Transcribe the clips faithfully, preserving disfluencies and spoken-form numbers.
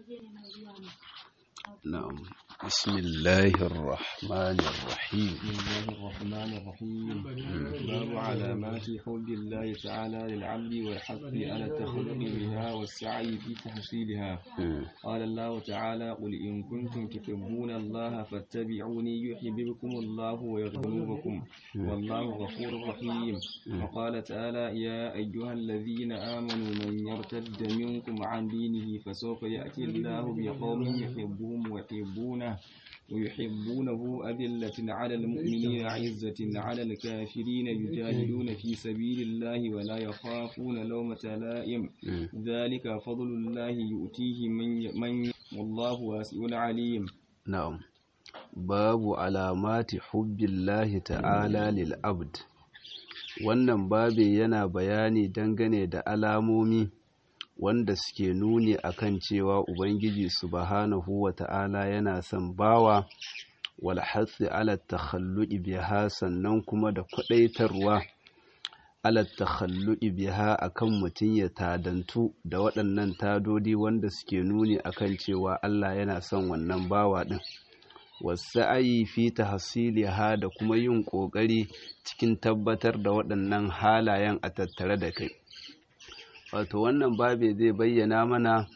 نعم. بسم الله الرحمن الرحيم. بسم الله الرحمن الرحيم. باب علامات حب الله تعالى للعبد والحث على التخلق بها والسعي في تحصيلها. قال الله تعالى: قل إن كنتم تحبون الله فاتبعوني يحببكم الله ويغفر ذنوبكم والله غفور رحيم. وقال تعالى: يا أيها الذين آمنوا من يرتد منكم عن دينه فسوف يأتي الله بقوم يحبهم ويحبونه ويحبونه أذلة على المؤمنين عزة على الكافرين يجاهدون في سبيل الله ولا يخافون لومة لائم ذلك فضل الله يؤتيه من من والله واسع عليم. نعم. باب علامات حب الله ta'ala lil abd. Wannan babi yana bayani dangane da alamomi wanda suke nuni akan cewa Ubangiji subhanahu wa ta'ala yana son bawa, wal hasi ala takhalluqi biha, sannan kuma da kwadaitarwa ala takhalluqi biha akan mutun ya tadantu da waɗannan tadodi wanda suke nuni akan cewa Allah yana son wannan bawa din. Wasa'ayi fi tahsiliha, da kuma yin kokari cikin tabbatar da waɗannan halayen a tattare da kai. Wato wannan babe zai bayyana mana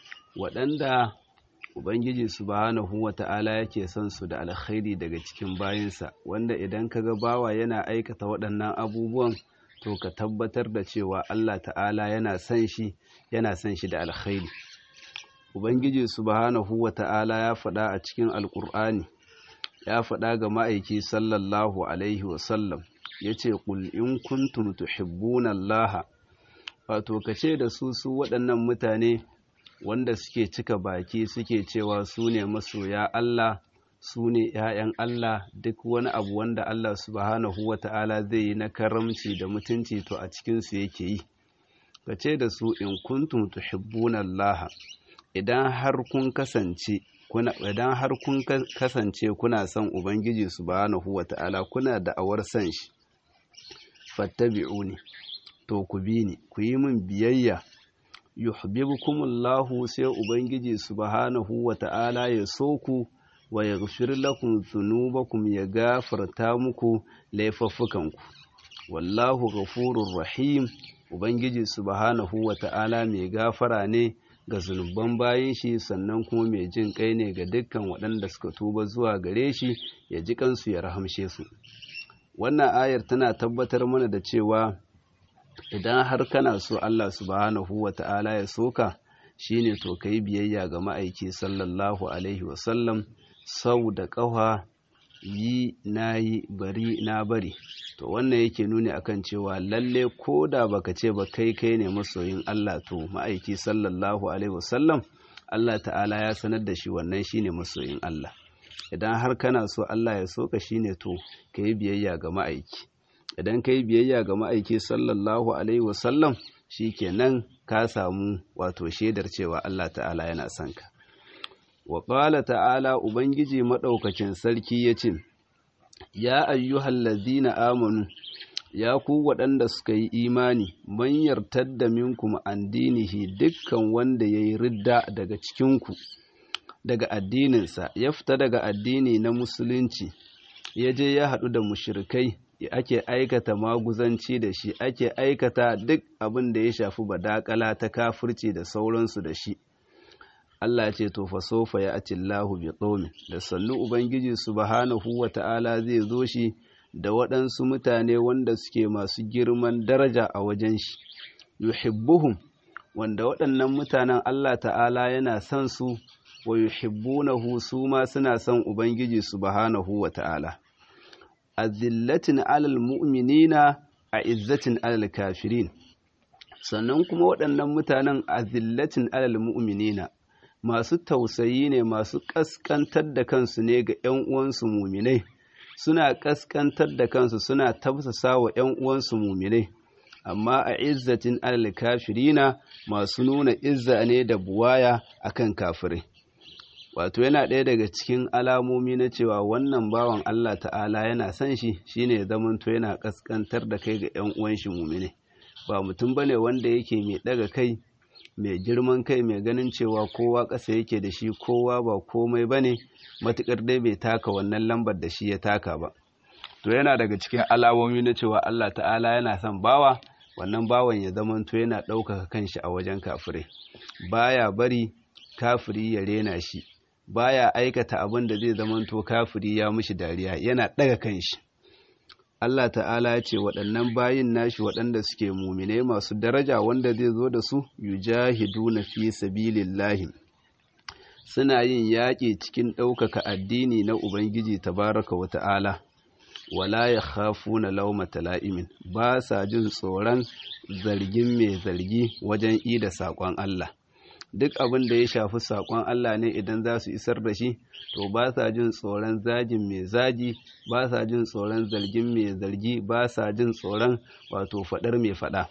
waɗanda Ubangiji subhanahu wata'ala yake son su da alkhairi daga cikin bayinsa, wanda idan kaga bawa yana aikata waɗannan abubuwan to ka tabbatar da cewa Allah ta'ala yana son shi yana son shi da alkhairi. Ubangiji subhanahu wata'ala ya faɗa a cikin Alƙur'ani, ya faɗa ga ma'aiki sallallahu alaihi wasallam, yace qul in kuntum tuhibbuna Allah. Wato ka ce da su su waɗannan mutane wanda suke cika baki suke cewa su ne masoya Allah, su ne ‘ya'yan Allah, duk wani abu wanda Allah subhanahu wa ta'ala zai yi na karamci da mutunci to a cikinsu yake yi. Ka ce da su in kuntum tuhibbuna Allah, idan har kun kasance kuna idan har kun kasance kuna son Ubangiji subhanahu wa ta'ala, kuna da awar son shi, fattabi'uni, to ku bi ni, ku yi min biyayya, yuhibbukumullahu, sai Ubangiji subhanahu wata'ala ya so ku, wa yaghfir lakum dhunubakum, ya gafarta muku laifuffukanku, wallahu ghafurur rahim. Ubangiji subhanahu wata'ala mai gafara ne ga zunuban bayin shi, sannan kuma mai jin kai ne ga dukkan waɗanda suka tuba zuwa gare shi, ya ji kansu ya rahamshe su. Wannan ayar tana tabbatar mana da cewa idan har kana so Allah subhanahu wa ta'ala ya soka, shine to kai biyayya ga ma'aiki sallallahu alaihi wasallam sau da ƙafa, yi na yi, bari na bari. To wannan yake nuni akan cewa lalle ko da baka ce ba kai kai ne masoyin Allah, to ma'aiki sallallahu alaihi wasallam Allah ta'ala ya sanar da shi wannan shine masoyin Allah. Idan har kana so Allah ya soka, shine to kai biyayya ga ma'aiki. Idan ka yi biyayya ga ma'aiki sallallahu alaihi wasallam, shi kenan ka samu wato shaidar cewa Allah ta'ala yana son ka. Wa ƙala ta'ala, Ubangiji maɗaukacin sarki ya ce, ya ayyuhal ladina amanu, ya ku waɗanda suka yi imani, man yartadda minkum an dinihi, dukkan wanda ya yi ridda daga cikinku daga addininsa, ya fita daga addini na musulunci, ya je ya haɗu da mushrikai, ake aikata maguzanci da shi, ake aikata duk abin da ya shafi badakala ta kafirci da sauransu da shi. Allah ce to fa sofa ya ati Allahu bi qaumin, da sannu Ubangiji subhanahu wata'ala zai zo shi da waɗansu mutane wanda suke masu girman daraja a wajen shi, yuhibbuhum, wanda waɗannan mutanen Allah ta'ala yana son su, wa yuhibbunahu, su ma suna son Ubangiji subhanahu wata'ala. azillatin alal mu'minina a izzatin alal kafirin, sannan kuma waɗannan mutanen azillatin alal mu'minina masu tausayi ne, masu ƙasƙantar da kansu ne ga ‘yan uwansu muminai, suna ƙasƙantar da kansu, suna tafsasa wa ‘yan uwansu muminai, amma a izzatin alal kafirina masu nuna izza ne da buwaya akan kafirai. Wato yana ɗaya daga cikin alamomi na cewa wannan bawan Allah ta'ala yana son shi, shine zamanto yana ƙasƙantar da kai ga ‘yan uwan shi mumine. Ba mutum bane wanda yake mai ɗaga kai mai girman kai mai ganin cewa kowa ƙasa yake da shi, kowa ba komai bane matukar dai bai taka wannan lambar da shi ya taka ba. To yana daga cikin alamomi na cewa Allah ta'ala yana son bawa, wannan bawan ya zamanto yana ɗaukaka kanshi a wajen kafirai, baya bari kafiri ya rena shi, baya aikata abin da zai zamanto kafiri ya mishi dariya, yana ɗaga kanshi. Allah ta'ala ya ce waɗannan bayin nashi waɗanda suke mumine masu daraja wanda zai zo da su yujahiduna fi sabilillahi, suna yin yaƙi cikin ɗaukaka addini na Ubangiji tabaraka wa ta'ala, wala ya khafu na laumata la'imin, ba sa jin tsoron zargin mai zargi wajen ida saƙon Allah. Duk abin da ya shafi saƙon Allah ne idan za su isar da shi, to ba sa jin tsoron zagin mai zagi, ba sa jin tsoron zargin mai zargi, ba sa jin tsoron wato faɗar mai faɗa.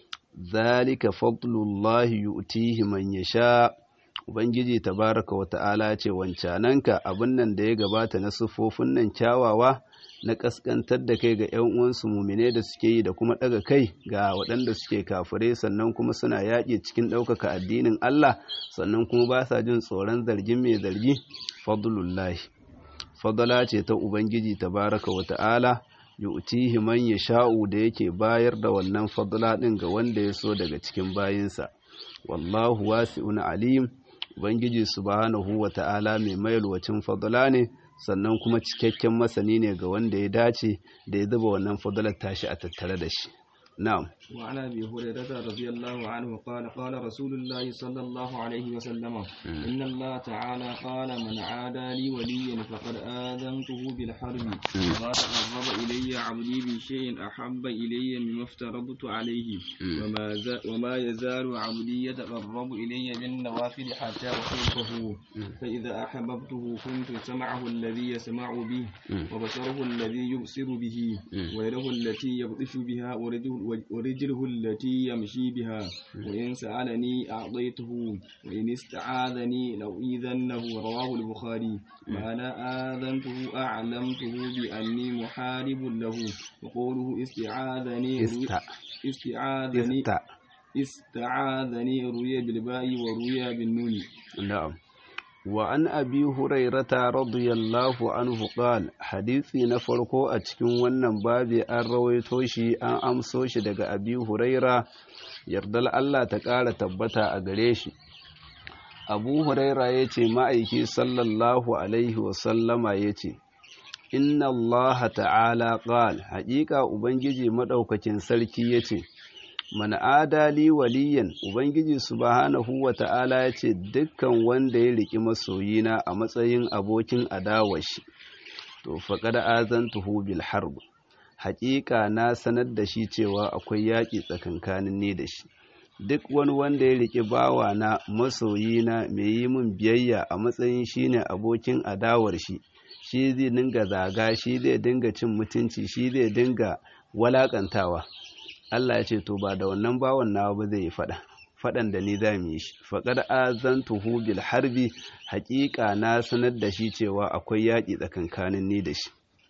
Zalika fadlullahi yu'tihi man yasha. Ubangiji tabaraka wa ta'ala ce wancananka abin nan da ya gabata na sufofin nan kyawawa na kaskantar da kai ga ‘yan uwansu mumine da suke yi da kuma ɗaga kai ga waɗanda suke kafirai, sannan kuma suna yaƙi cikin ɗaukaka addinin Allah, sannan kuma ba sa jin tsoron zargin mai zargi. Fadlullahi, fadala ce ta Ubangiji tabaraka wa ta'ala yu'tihi man yasha'u da yake bayar da wannan fadla ɗin ga wanda ya so daga cikin bayinsa. Wallahu wasi'un alim. Ubangiji subhanahu wa ta'ala mai mayalwacin fadla ne, sannan kuma cikakken masani ne ga wanda ya dace da ya zuba wannan fadlar tashi a tattare da shi. نعم. وعن أبي هريرة رضي الله عنه قال قال رسول الله صلى الله عليه وسلم إن الله تعالى قال من عادى لي وليا فقد آذنته بالحرب وما تقرب إلي عبدي بشيء أحب إلي مما افترضت عليه وما, وما يزال عبدي يتقرب إلي بالنوافل حتى أحبه فإذا أحببته كنت سمعه الذي يسمع به وبصره الذي يبصر به ويده التي يبطش بها ورجله التي يمشي بها وإن سألني أعطيته وإن استعاذني لأؤذنه. رواه البخاري. وأنا آذنته أعلمته بأني محارب له. وقوله استعاذني استعاذني استعاذني روي بالباء وروي بالنون. نعم. وعن أبي هريرة رضي الله عنه قال حديثي نفرقو أتكون ونن بابي أن رويتوشي أن أمسوشي دقى أبي هريرة يردل الله تقال تبتا أغريشي. أبو هريرة يتي مأيكي صلى الله عليه وسلم يتي إن الله تعالى قال حقيقة أبنجي مدوكة سلكي يتي man adali waliyan. Ubangiji subhanahu wa ta'ala ya ce dukkan wanda ya riki masoyina a matsayin abokin adawashi, to faqad azantuhu bil harb, haƙiƙa na sanar da shi cewa akwai yaƙi tsakankanin ni da shi. Duk wani wanda ya riki bawa na masoyina mai yi min biyayya a matsayin shine abokin adawar shi, shi zai dinga zaga, shi zai dinga cin mutunci, shi zai dinga walakantawa. Allah ya ce to ba da wannan bawan nawa ba zai yi fada fadan da ni za mu yi shi. Faqad azantuhu bil harbi, haƙiƙa na sanar da shi cewa akwai yaƙi tsakankanin ni da shi.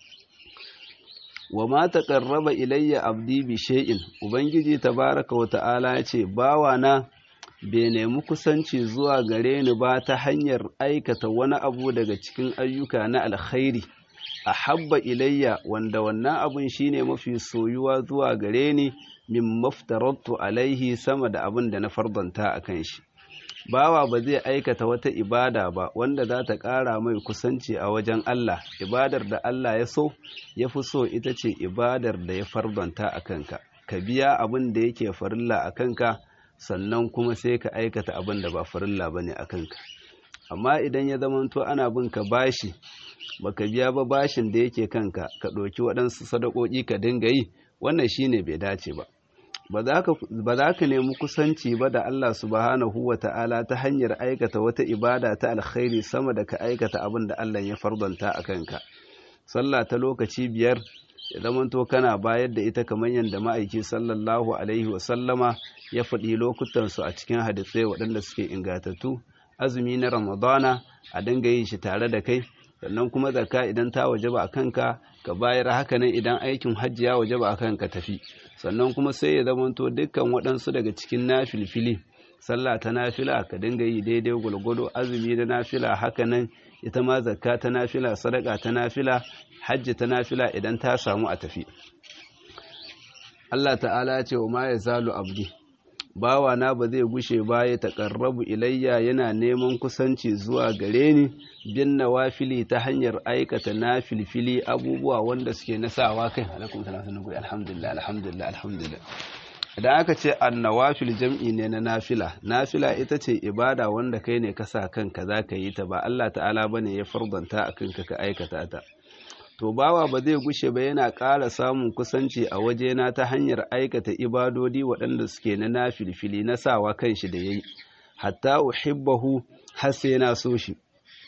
Wa ma taqarraba ilayya abdi bi shay'in. Ubangiji tabaraka wa ta'ala ya ce bawa na bai nemi kusanci zuwa gare ni ba ta hanyar aikata wani abu daga cikin ayyuka na alkhairi ahabba ilayya, wanda wannan abun shine mafi soyuwa zuwa gare ni min maftaratu alaihi, sama da abin da na fardanta akan shi. Bawa ba zai aikata wata ibada ba wanda za ta ƙara mai kusanci a wajen Allah. Ibadar da Allah ya so ya fi so ita ce ibadar da ya fardanta a kanka. Ka biya abin da yake farilla a kanka, sannan kuma sai ka aikata abin da ba farilla bane a kanka. Amma idan ya zamanto ana bin ka bashi, baka biya ba bashin da yake kanka, ka ɗauki waɗansu sadakoki ka dinga yi, wannan shine bai dace ba. Ba za ka nemi kusanci ba da Allah subhanahu wa ta'ala ta hanyar aikata wata ibada ta alkhairi sama da ka aikata abin da Allah ya fardanta a kanka. Sallah ta lokaci biyar ya zamanto kana bayar da ita kamar yadda ma'aiki sallallahu alaihi wa sallama ya faɗi lokutansu a cikin hadisai waɗanda suke ingatattu. Azumi na Ramadana a dinga yin shi tare da kai, sannan kuma zakka idan ta wajaba a kanka ka bayar, haka nan idan aikin hajji ya wajaba a kanka tafi. Sannan kuma sai ya zamanto dukkan waɗansu daga cikin nafilfili sallah ta nafila ka dinga yi daidai gulgudu, azumi da nafila haka nan ita ma zakka ta nafila, sadaka ta nafila, hajji ta nafila idan ta samu a tafi. Allah ta'ala ya ce wa ma yazalu abdi, bawa na ba zai gushe ba ya taƙarrabu ilayya yana neman kusanci zuwa gare ni bin nawafili ta hanyar aikata nafilfili abubuwa wanda suke nasawa kai. Alaikum salam. Alhamdulillah alhamdulillah alhamdulillah. Idan aka ce annawafil jam'i ne na nafila, nafila ita ce ibada wanda kai ne ka sa kanka za ka yi ta, ba Allah ta'ala bane ya fardanta a kanka ka aikata ta. To bawa ba zai gushe ba yana ƙara samun kusanci a wajena ta hanyar aikata ibadodi waɗanda suke na nafilfili na sawa kanshi da yayi, hatta uhibbahu har sai na so shi.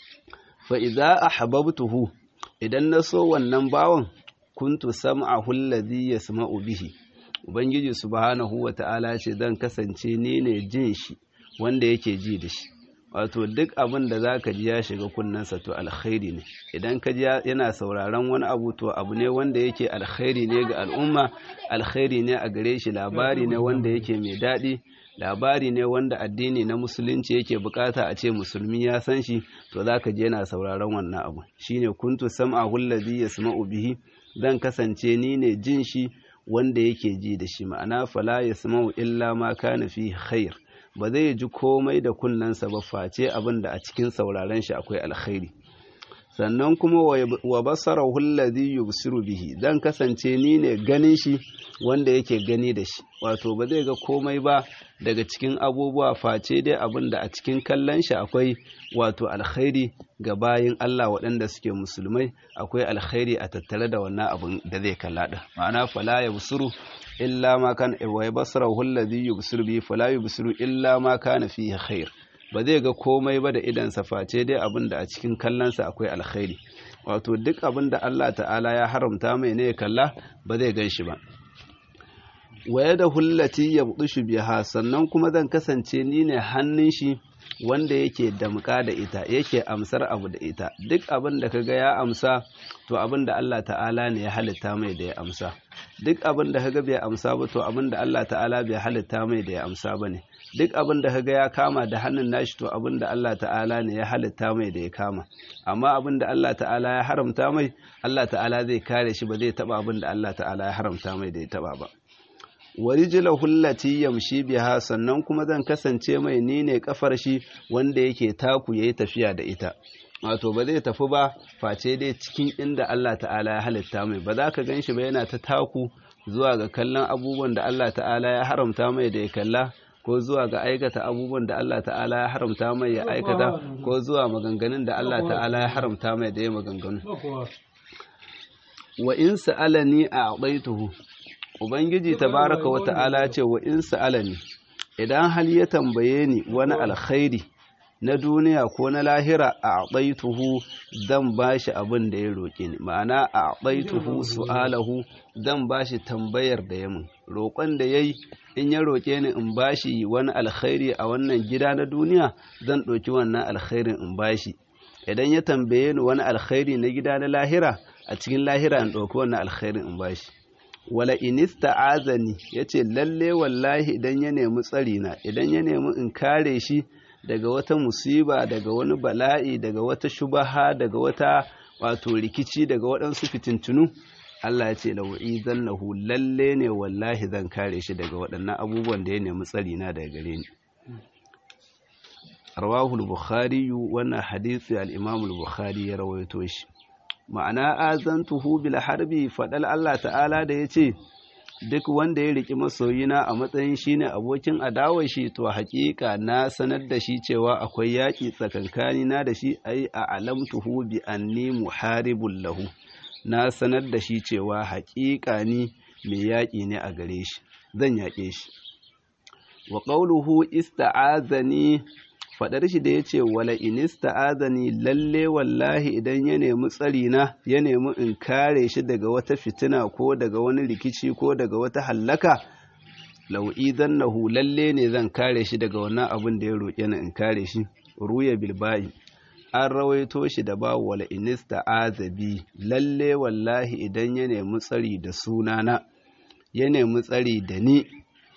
Fa idza ahbabtuhu, idan na so wannan bawan, kuntu sam'ahu alladhi yasma'u bihi, Ubangiji subhanahu wa ta'ala ce zan kasance ni ne jin shi wanda yake ji da shi. Wato duk abin da za ka ji ya shiga kunnensa to alkhairi ne, idan ka ji yana sauraron wani abu to abu ne wanda yake alkhairi ne ga al'umma, alkhairi ne a gare shi, labari ne wanda yake mai daɗi, labari ne wanda addini na musulunci yake bukata a ce musulmi ya san shi, to za ka ji yana sauraron wannan abu. Shine kuntu sam'ahu alladhi yasma'u bihi, zan kasance ni ne jin shi wanda yake ji da shi, ma'ana fala yasma'u illa ma kana fihi khair, ba zai ji komai da kunnensa ba face abin da a cikin sauraren shi akwai alkhairi. Sannan kuma wa basarahu alladhi yubsiru bihi, zan kasance ni ne ganin shi wanda yake gani da shi, wato ba zai ga komai ba daga cikin abubuwa face dai abin da a cikin kallon shi akwai wato alkhairi ga bayin Allah waɗanda suke musulmai, akwai alkhairi a tattare da wannan abin da zai kalla da. Ma'ana fala yubsiru illa ma kan wa basarahu alladhi yubsiru bihi fala yubsiru illa ma kana fihi khair, ba zai ga komai ba da idansa face dai abin da a cikin kallonsa akwai alkhairi. Wato duk abin da Allah ta'ala ya haramta mai ne ya kalla ba zai gan shi ba. Waye da hullati ya budushu biha, sannan kuma zan kasance ni ne hannun shi wanda yake damƙa da ita, yake amsar abu da ita. Duk abin da kaga ya amsa to abin da Allah ta'ala ne ya halitta mai da ya amsa. Duk abin da kaga bai amsa ba to abin da Allah ta'ala bai halitta mai da ya amsa bane. Duk abin da kaga ya kama da hannun nashi to abin da Allah ta'ala ne ya halitta mai da ya kama. Amma abin da Allah ta'ala ya haramta mai, Allah ta'ala zai kare shi, ba zai taba abin da Allah ta'ala ya haramta mai da ya taba ba. Warijlahu allati yamshi biha, sannan kuma zan kasance mai ni ne kafar shi wanda yake taku yayi tafiya da ita. Wato ba zai tafi ba face dai cikin inda Allah ta'ala ya halitta mai, ba za ka ganshi ba yana ta taku zuwa ga kallon abubuwan da Allah ta'ala ya haramta mai da ya kalla, ko zuwa ga aikata abubuwan da Allah ta'ala ya haramta mai ya aikata, ko zuwa maganganun da Allah ta'ala ya haramta mai da ya maganganu. Wa in sa'alani a'taituhu, Ubangiji tabaraka wa ta'ala ce wa in sa'alani, idan hal ya tambaye ni wani alkhairi na duniya ko na lahira, a'taituhu zan bashi abin da ya roƙe ni. Ma'ana a'taituhu su'alahu, zan bashi tambayar da ya mun. Roƙon da yayi in ya roƙe ni in bashi wani alkhairi a wannan gida na duniya, zan ɗauki wannan alkhairin in bashi. Idan ya tambaye ni wani alkhairi na gida na lahira, a cikin lahira in ɗauki wannan alkhairin in bashi. Wala inista azani, ya ce lalle wallahi idan ya nemi tsarina, idan ya nemi in kare shi daga wata musiba, daga wani bala'i, daga wata shubaha, daga wata wato rikici, daga waɗansu fitintunu, Allah ya ce lau'i zannahu, lalle ne wallahi zan kare shi daga waɗannan abubuwan da ya nemi tsarina daga gare ni. Rawahul Bukhari, wannan hadisi al-Imam al-Bukhari ya rawaito shi. Ma'ana azantuhu bil harbi, fadal Allah ta'ala da yace duk wanda ya riki masoyina a matsayin shine abokin adawar shi, to haƙiƙa na sanar da shi cewa akwai yaƙi tsakankani na da shi, ai a alamtuhu bi anni muharibul lahu, na sanar da shi cewa haƙiƙa ni mai yaƙi ne a gare shi, zan yaƙe shi. Wa qawluhu ista'azani, faɗar shi da ya ce wala inista azani, lalle wallahi idan ya nemi tsarina, ya nemi in kare shi daga wata fitina ko daga wani rikici ko daga wata hallaka, lau'i zannahu, lalle ne zan kare shi daga wannan abin da ya roƙe ni in kare shi. Ruya bilba'i, an rawaito shi da ba wala inista azabi, lalle wallahi idan ya nemi tsari da sunana, ya nemi tsari da ni,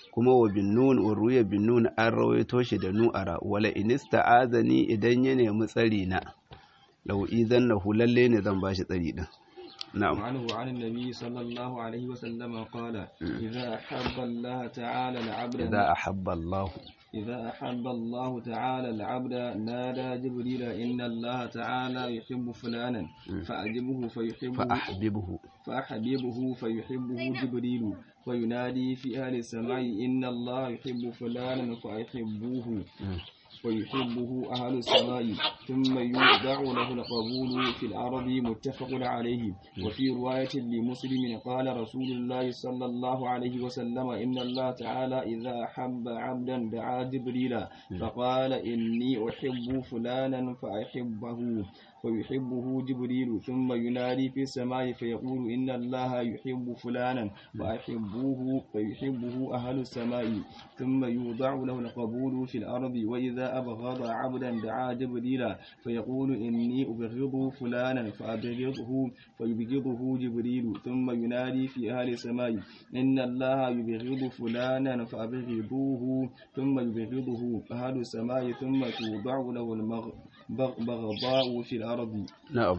kuma wa bin nun wa ruya bin nun an rawaito shi da nu'ara wala inista'azani idan ya nemi tsari na lau idan na hulalle ne zan bashi tsari din na'am عنه عن النبي صلى الله عليه وسلم قال إذا أحب الله تعالى العبد idza ahabba Allah إذا أحب الله تعالى العبد نادى جبريل إن الله تعالى يحب فلانا فأعجبه فيحبه fa ahbibuhu فأحببه فيحبه جبريل وينادي في أهل السماء إن الله يحب فلانا فيحبوه ويحبه أهل السماء ثم يوضع له القبول في الأرض متفق عليه وفي رواية لمسلم قال رسول الله صلى الله عليه وسلم إن الله تعالى إذا أحب عبدا دعا جبريل فقال إني أحب فلانا فأحبه ويحبه جبريل ثم ينادي في السماء فيقول إن الله يحب فلانا فأحبوه فيحبه أهل السماء ثم يوضع له القبول في الأرض وإذا أبغض عبدا دعا جبريل فيقول إني أبغض فلانا فأبغضه فيبغضه جبريل ثم ينادي في أهل السماء إن الله يبغض فلانا فأبغضوه ثم يبغضه أهل السماء ثم توضع له البغضاء في الأرض نعم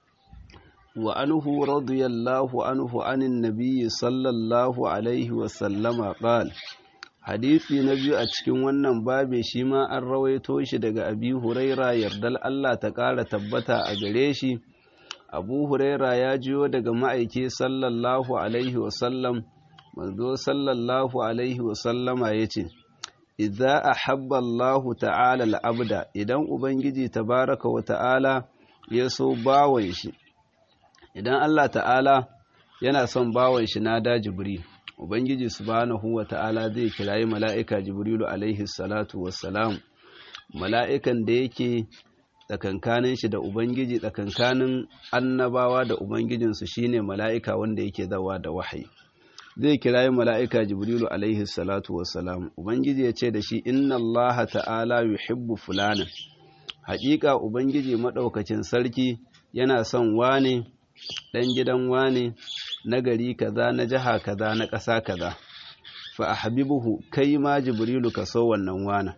وعنه رضي الله عنه عن النبي صلى الله عليه وسلم قال hadisi na biyu a cikin wannan babe shi ma an rawaito shi daga abi huraira yardal Allah ta ƙara tabbata a gare shi abu huraira ya jiyo daga ma'aiki sallallahu alaihi wasallam manzo sallallahu alaihi wasallama ya ce idza ahabba Allah ta'ala al'abda idan ubangiji tabaraka wa ta'ala ya so bawon shi idan Allah ta'ala yana son bawon shi na da jibril ubangiji subhanahu wa ta'ala zai kirayi mala'ika jibrilu alaihi salatu wassalam mala'ikan da yake tsakankanin shi da ubangiji tsakankanin annabawa da ubangijinsu shine mala'ika wanda yake zawa da wahayi zai kirayi mala'ika jibrilu alaihi salatu wassalam ubangiji ya ce da shi inna Allah ta'ala yuhibbu fulana haƙiƙa ubangiji maɗaukacin sarki yana son wane ɗan gidan wane na gari kaza na jiha kaza na ƙasa kaza fa ahbibuhu kai ma jibrilu ka so wannan wana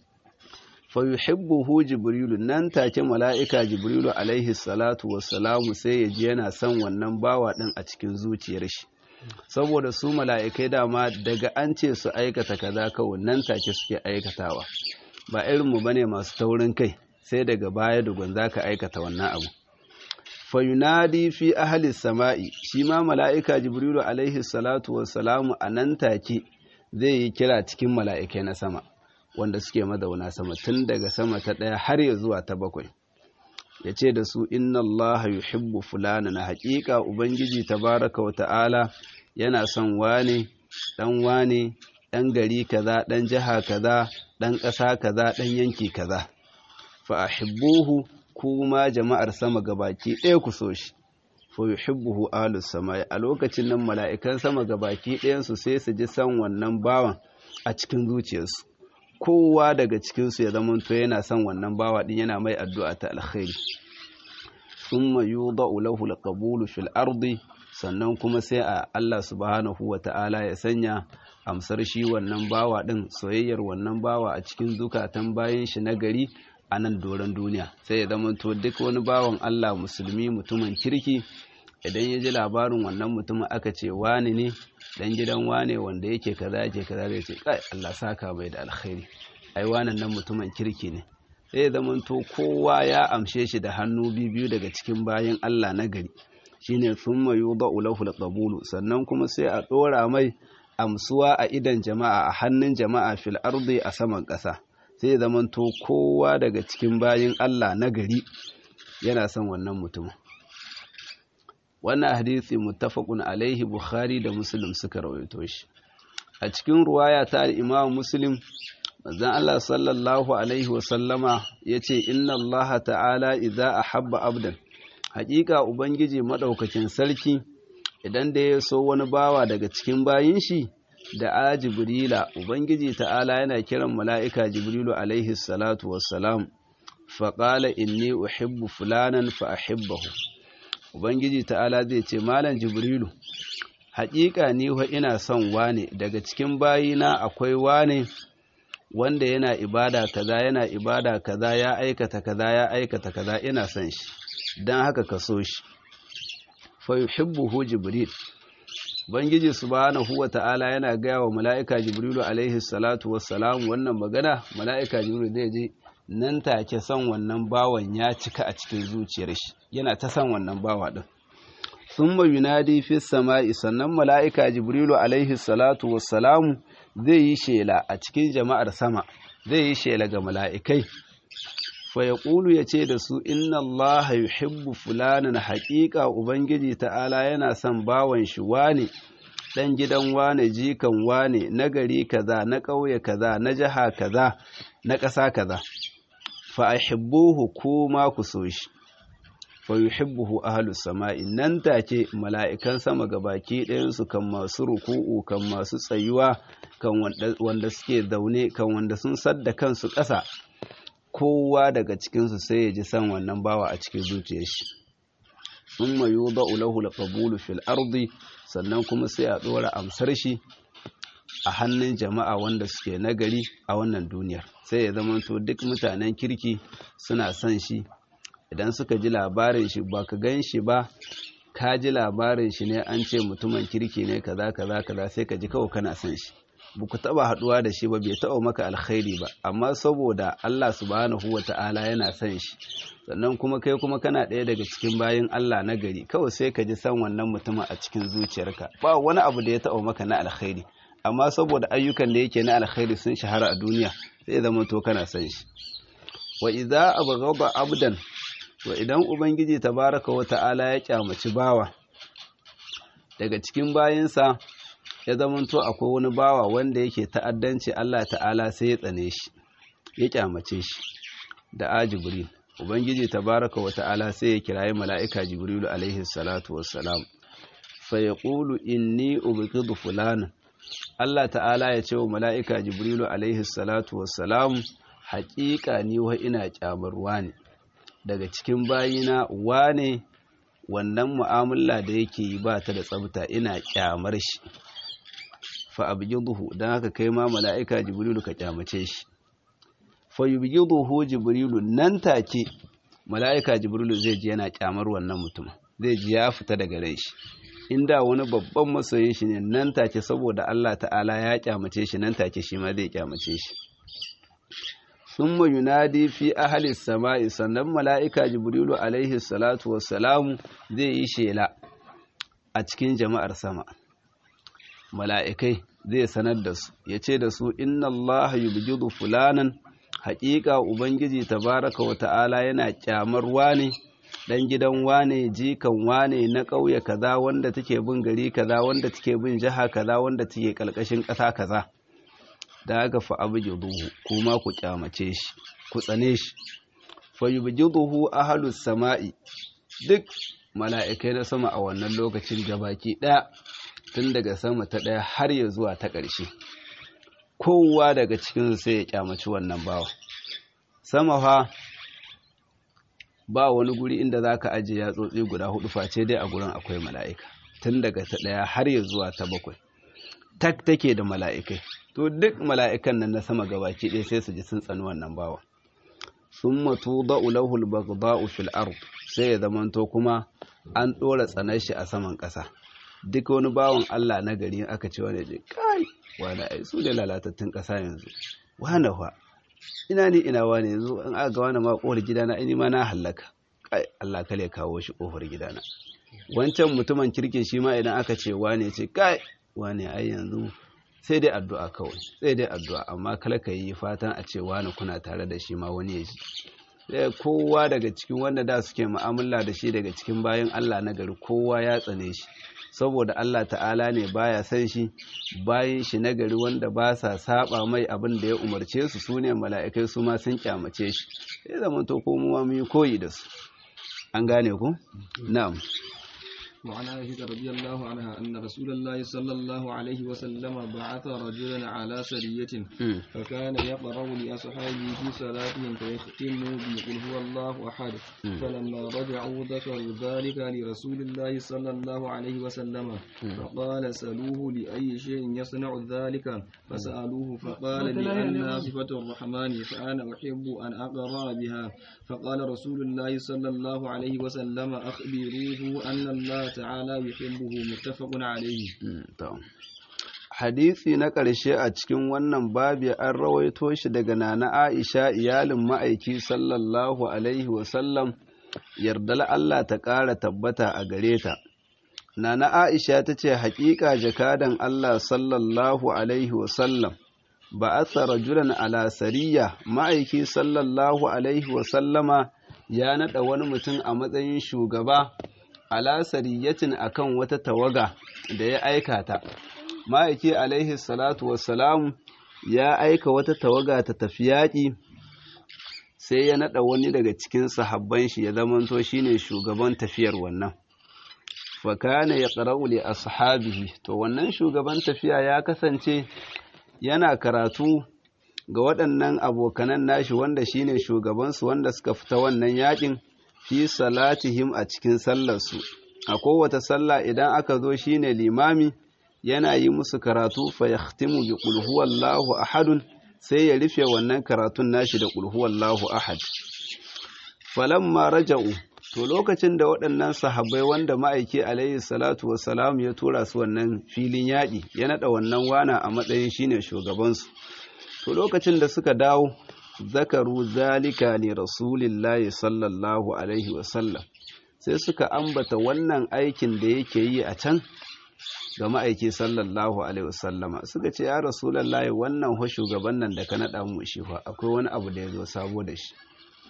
fa yuhibbuhu jibrilu nan take mala'ika jibrilu alaihi salatu wassalamu sai ya ji yana son wannan bawa din a cikin zuciyar shi saboda su mala'ikai dama daga an ce su aikata kaza kawai nan take suke aikatawa ba irin mu bane masu taurin kai sai daga baya dugun zaka aikata wannan abu fayunadi fi ahli sama'i shi ma mala'ika jibrilu alaihi salatu wassalamu a nan take zai yi kira cikin mala'ikai na sama wanda suke mazauna sama tun daga sama ta ɗaya har ya zuwa ta bakwai ya ce da su inna allaha yuhibbu fulana na haƙiƙa ubangiji tabaraka wa ta'ala yana son wane ɗan wane ɗan gari kaza ɗan jiha kaza ɗan ƙasa kaza ɗan yanki kaza fa ahibbuhu kuma jama'ar sama gabaki ɗaya ku so shi fa yuhibbuhu ahlus samai a lokacin nan mala'ikan sama gabaki ɗayan su sai su ji san wannan bawan a cikin zuciyarsu kowa daga cikin su ya zama to yana son wannan bawa din yana mai addu'a ta alkhairi thumma yudau lahu alqabulu fil ardi sannan kuma sai a Allah subhanahu wata'ala ya sanya amsar shi wannan bawa din soyayyar wannan bawa a cikin zukatan bayin shi na gari a nan doron duniya sai ya zama to duk wani bawan Allah musulmi mutumin kirki idan ya ji labarin wannan mutumin aka ce wani ne dan gidan wane wanda yake kaza yake kaza zai ce kai Allah saka bai da alkhairi ai wannan nan mutumin kirki ne sai ya zama to kowa ya amshe shi da hannu biyu daga cikin bayin Allah na gari shine thumma yudau lahu alqabulu sannan kuma sai a dora mai amsuwa a idan jama'a a hannun jama'a fil ardi a saman ƙasa sai zamanto kowa daga cikin bayin Allah na gari yana son wannan mutum. Wannan hadisi muttafaqun alaihi Bukhari da Muslim suka rawaito shi. A cikin ruwaya ta Imam Muslim manzon Allah sallallahu alaihi wasallama yace inna Allah ta'ala idza ahabba abdan haƙiƙa ubangiji madaukakin sarki idan da ya so wani bawa daga cikin bayin shi da a jibrila ubangiji ta'ala yana kiran mala'ika jibrilu alaihi salatu wassalam faƙala inni uhibbu fulanan fa ahibbahu ubangiji ta'ala zai ce malam jibrilu haƙiƙa ni fa ina son wane daga cikin bayina akwai wane wanda yana ibada kaza yana ibada kaza ya aikata kaza ya aikata kaza ina son shi dan haka ka so shi fa yuhibbuhu jibril Ubangiji subhanahu wa ta'ala yana gaya wa mala'ika Jibrilu alaihi salatu wassalam wannan magana, mala'ika Jibrilu zai je nan take son wannan bawan ya cika a cikin zuciyar shi, yana ta son wannan bawa ɗin. Sun yunadi fi sama'i sannan mala'ika Jibrilu alaihi salatu wassalam zai yi shela a cikin jama'ar sama, zai yi shela ga mala'ikai. Fa ya ƙulu ya ce da su, Inna Allah yuhibbu fulanin haƙiƙa Ubangiji ta'ala yana son bawan shi wane, ɗan gidan wane, jikan wane, na gari kaza, na ƙauye kaza, na jiha kaza, na ƙasa kaza. Fa a hibbuhu kuma ku so shi, fa yuhibbuhu ahlus sama'i nan take mala'ikan sama gabaki ɗayansu kan masu ruku'u, kan masu tsayuwa, kan wanda suke zaune, kan wanda sun sadda kansu ƙasa. Kowa daga cikinsu sai ya ji san wannan bawa a cikin zuciyar shi. Thumma yudau lahu al-qabulu fil ardi sannan kuma sai a dora amsar shi a hannun jama'a wanda suke nagari a wannan duniyar. Sai ya zama to duk mutanen kirki suna son shi. Idan suka ji labarin shi ba ka gan shi ba, ka ji labarin shi ne an ce mutumin kirki ne kaza kaza kaza sai ka ji kawai kana son shi. Ba ku taɓa haɗuwa da shi ba, bai taɓa maka alkhairi ba, amma saboda Allah subhanahu wa ta'ala yana son shi, sannan kuma kai kuma kana ɗaya daga cikin bayin Allah na gari, kawai sai ka ji san wannan mutumin a cikin zuciyarka. Ba wani abu da ya taɓa maka na alkhairi, amma saboda ayyukan da yake na alkhairi sun shahara a duniya, sai zama to kana son shi. Wa idza abghada abdan, wa idan Ubangiji tabaraka wa ta'ala ya kyamaci bawa daga cikin bayinsa, ya zamanto akwai wani bawa wanda yake ta'addanci, Allah ta'ala sai ya tsane shi, ya kyamace shi da a Jibril. Ubangiji tabaraka wa ta'ala sai ya kirayi mala'ika Jibrilu alaihi salatu wassalam, fa yaqulu inni ubghidu fulana. Allah ta'ala ya ce wa mala'ika Jibrilu alaihi salatu wassalam, haƙiƙa ni wa ina kyamar wane daga cikin bayina, wane wannan mu'amala da yake yi ba ta da tsafta, ina kyamar shi. Fa abghiduhu, dan haka kai ma mala'ika Jibrilu ka kyamace shi. Fa yubghiduhu Jibrilu, nan take mala'ika Jibrilu zai ji yana kyamar wannan mutum, zai ji ya fita daga rai shi. Inda wani babban masoyin shi ne, nan take saboda Allah ta'ala ya kyamace shi, nan take shi ma zai kyamace shi. Summa yunadi fi ahli samai, sannan mala'ika Jibrilu alaihi salatu wassalamu zai yi shela a cikin jama'ar sama. Mala'ikai zai sanar da su, ya ce da su, Inna Allah yubghidu fulanan, haƙiƙa Ubangiji tabaraka wa ta'ala yana ƙyamar wane, ɗan gidan wane, jikan wane, na ƙauye kaza, wanda take bin gari kaza, wanda take bin jiha kaza, wanda take ƙalƙashin ƙasa kaza. Da haka fa abghiduhu, kuma ku ƙyamace shi, ku tsane shi. Fa yubghiduhu ahlus sama'i, duk mala'ikai na sama a wannan lokacin gabaki ɗaya, tun daga sama ta ɗaya har ya zuwa ta ƙarshe, kowa daga cikinsu sai ya kyamaci wannan bawa. Sama fa ba wani guri inda za ka ajiye yatsotsi guda hudu face dai a gurin akwai mala'ika, tun daga ta ɗaya har ya zuwa ta bakwai, tak take da mala'ikai. To duk mala'ikan nan na sama gabaki ɗaya sai su ji sun tsani wannan bawa. Summa tudau lahu al-baghdha'u fil ard, sai ya zamanto kuma an ɗora tsanar shi a saman ƙasa. Duk wani bawan Allah na gari aka ce wani je kai wani ai su da lalatattun ƙasa yanzu, wani fa ina ni ina wani yanzu, in aka ga wani ma ƙofar gidana ini ma na hallaka, kai Allah kale kawo shi ƙofar gidana. Wancan mutumin kirkin shi ma idan aka ce wani ce kai wani ai yanzu sai dai addu'a kawai, sai dai addu'a, amma kala ka yi fatan a ce wani kuna tare da shi ma wani ya ji. Sai kowa daga cikin wanda da suke mu'amala da shi daga cikin bayan Allah na gari, kowa ya tsane shi, saboda Allah ta'ala ne baya san shi, bayan shi nagari wanda ba sa saba mai abin da ya umarce su, su ne mala'ikai, su ma sun kyamace shi. Sai zama to ko mu ma mu yi koyi da su. An gane ku? Na'am. وعن عائشة رضي الله عنها أن رسول الله صلى الله عليه وسلم بعث رجلا على سرية فكان يقرأ لأصحابه في صلاتهم فيختم بقل هو الله أحد فلما رجعوا ذكروا ذلك لرسول الله صلى الله عليه وسلم فقال سألوه لأي شيء يصنع ذلك فسألوه فقال لأنها صفة الرحمن فأنا أحب أن أقرأ بها فقال رسول الله صلى الله عليه وسلم أخبروه أن الله تعالى يحبه متفق عليه. Hadisi na ƙarshe a cikin wannan babi an rawaito shi daga Nana Aisha iyalin ma'aiki sallallahu alaihi wasallam yardal Allah ta ƙara tabbata a gare ta. Nana Aisha ta ce haƙiƙa jakadan Allah sallallahu alaihi wasallam ba'atha rajulan ala sariya ma'aiki sallallahu alaihi wasallama ya naɗa wani mutum a matsayin shugaba ala sariyatin akan wata tawaga da ya aika ta. Ma'aiki alaihi salatu wassalam ya aika wata tawaga ta tafi yaƙi sai ya naɗa wani daga cikin sahabban shi ya zamanto shine shugaban tafiyar wannan. Fa kana yaqra'u li ashabihi, to wannan shugaban tafiya ya kasance yana karatu ga waɗannan abokanan nashi wanda shine shugabansu wanda suka fita wannan yaƙin fi salatihim a cikin sallarsu. A kowace sallah idan aka zo shine limami yana yi musu karatu fa yahtimu bi qul huwallahu ahadun, sai ya rufe wannan karatun nashi da qul huwallahu ahad. Falamma raja'u, to lokacin da waɗannan sahabbai wanda ma'aiki alaihi salatu wassalam ya tura su wannan filin yaƙi ya naɗa wannan wana a matsayin shine shugabansu, to lokacin da suka dawo zakaru zalika li rasulillahi sallallahu alaihi wasallam, sai suka ambata wannan aikin da yake yi a can ga ma'aiki sallallahu alaihi wasallama. Suka ce ya rasulullahi wannan ho shugaban nan da ka naɗa mu shi fa akwai wani abu da ya zo sabo da shi.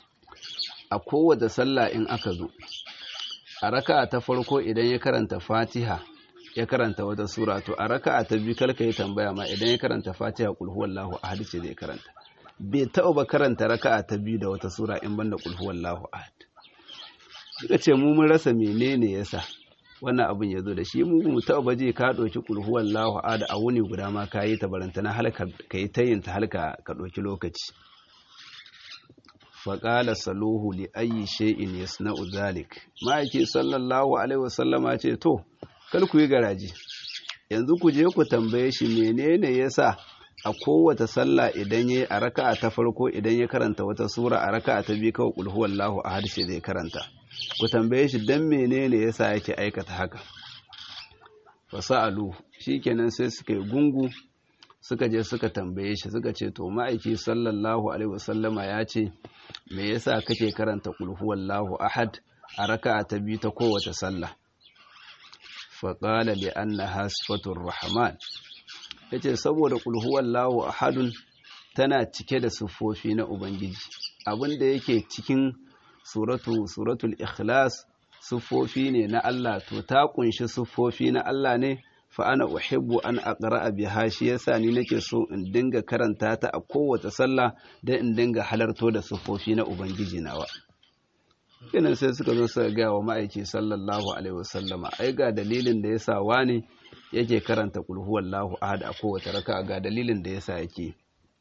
A kowace sallah in aka zo a raka'a ta farko idan ya karanta Fatiha ya karanta wata sura, to a raka'a ta biyu kalka yi tambaya ma idan ya karanta Fatiha qul huwallahu ahad ce zai karanta. Bai taɓa ba karanta raka'a ta biyu da wata sura in banda qul huwallahu ahad. Suka ce mu mun rasa menene yasa wannan abin ya zo da shi, mu mu taɓa ba je ka ɗauki qul huwallahu ahad a wuni guda ma ka yi ta barantana halka ka yi tayin ta halka ka ɗauki lokaci. faƙala saluhu li ayi shay'in yasna'u zalik. Ma'aiki sallallahu alaihi wasallama ce to kar ku yi garaji, yanzu ku je ku tambaye shi menene yasa a kowace sallah idan yayi a raka'a ta farko idan ya karanta wata sura a raka'a ta biyu kawai qul huwallahu ahad sai zai karanta. Ku tambaye shi dan menene yasa yake aikata haka. Fasa'alu, shikenan sai suka yi gungu suka je suka tambaye shi suka ce to ma'aiki sallallahu alaihi wasallama ya ce me yasa kake karanta qul huwallahu ahad a raka'a ta biyu ta kowace sallah. Fa qala li annaha sifatur rahman, yace saboda qul huwallahu ahadun tana cike da sifofi na ubangiji. Abinda yake cikin suratu suratul ikhlas sifofi ne na Allah, to ta kunshi sifofi na Allah ne. Fa ana uhibbu an aqra'a biha, shi yasa ni nake so in dinga karanta ta a kowace sallah dan in dinga halarto da sufofi na ubangiji nawa. Kenan sai suka zo suka ga wa ma'aiki sallallahu alaihi wasallama ai ga dalilin da yasa wani yake karanta qul huwallahu ahad a kowace raka'a, ga dalilin da yasa yake.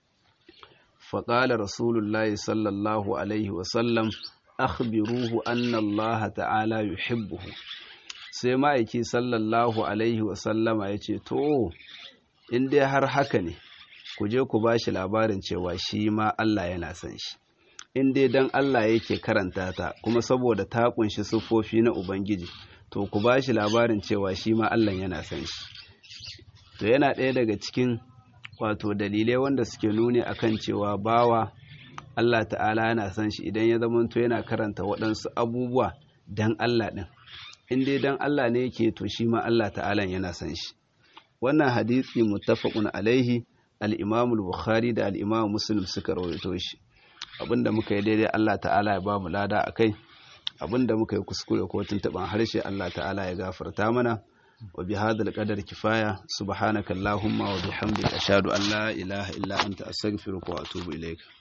Fa qala rasulullahi sallallahu alaihi wasallam akhbiruhu anna Allah ta'ala yuhibbuhu. Sai ma'aiki sallallahu alaihi wasallama ya ce to in dai har haka ne ku je ku ba shi labarin cewa shi ma Allah yana son shi, in dai dan Allah yake karanta ta kuma saboda ta kunshi siffofi na ubangiji, to ku ba shi labarin cewa shi ma Allah yana son shi. To yana ɗaya daga cikin wato dalilai wanda suke nuni akan cewa bawa Allah ta'ala yana son shi idan ya zamanto yana karanta waɗansu abubuwa dan Allah ɗin. In dai dan Allah ne yake, to shi ma Allah ta'ala yana san shi. Wannan hadisi muttafaqun alaihi, al-Imam al-Bukhari da al-Imam Muslim suka rawaito shi. Abinda muka yi daidai Allah ta'ala ya ba mu lada akai, abinda muka yi kuskure ko tuntuban harshe Allah ta'ala ya gafarta mana. Wa bi hadal qadar kifaya, subhanakallahumma wa bihamdika ashhadu an la ilaha illa anta astaghfiruka wa atubu ilaik.